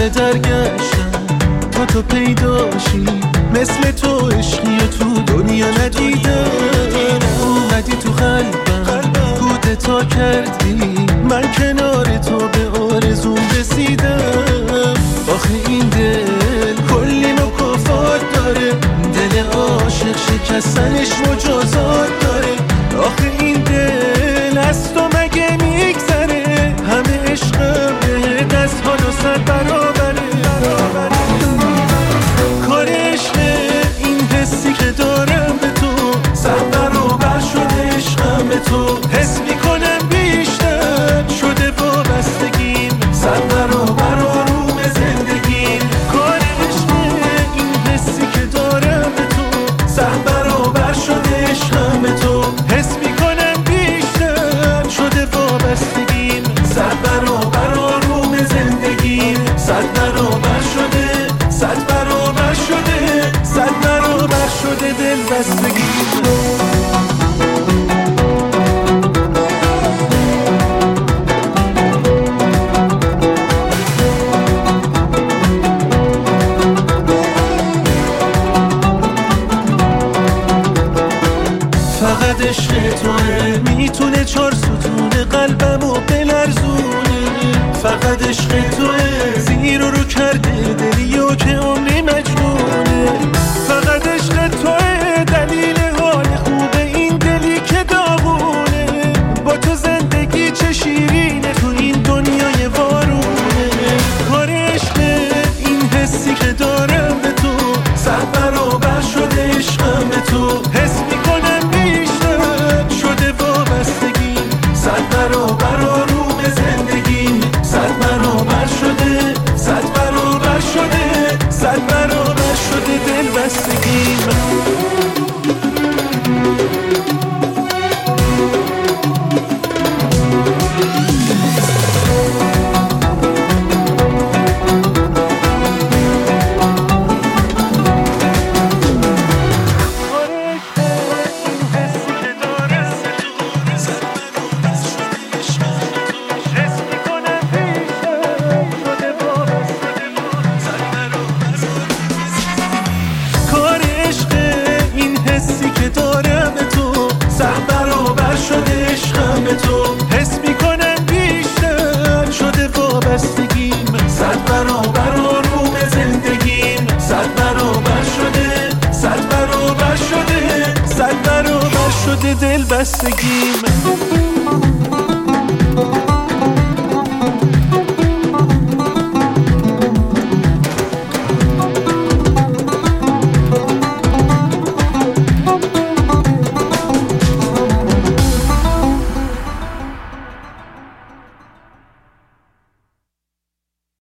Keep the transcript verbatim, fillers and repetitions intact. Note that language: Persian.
همه درگشتم تا تو پیداشی، مثل تو عشقی تو دنیا ندیدم. اومدی تو قلبم کودتا کردی، من کنار تو به آرزوم رسیدم. آخه این دل کلی مکافات داره، دل عاشق شکستنش مجازات داره. آخه این دل از تو مگه میگذره، همه عشقم بهت از حالا صد برابره. کار عشقه این حسی که دارم به تو، صد برابر شده عشقم به تو. حس میکنم بیشتر شده وابستگیم، صد برابر آروم زندگیم. کار عشقه این حسی که دارم به تو، صد برابر شده عشقم به تو. حس میکنم بیشتر شده وابستگیم، صد برابر آروم زندگیم. صد برابر شده، صد برابر شده، صد برابر شده دلبستگیم. فقط عشق توه میتونه چار ستون قلبمو بلرزونه. فقط عشق توه زیر و رو کرده دلیو که عمری مجنونه. فقط عشق توه دلیل حال خوبه این دلی که داغونه. با تو زندگی چه شیرینه تو این دنیای وارونه. کار عشق این حسی که دارم به تو، صد برابر شده عشقم به تو. حس میکنم بیشتر شده وابستگیم، صد برابر آروم زندگیم. صد برابر شده، صد برابر شده، صد برابر شده دلبستگیم. حس میکنم بیشتر شده وابستگیم، صد برابر آروم زندگیم. صد برابر شده، صد برابر شده، صد برابر شده دلبستگیم.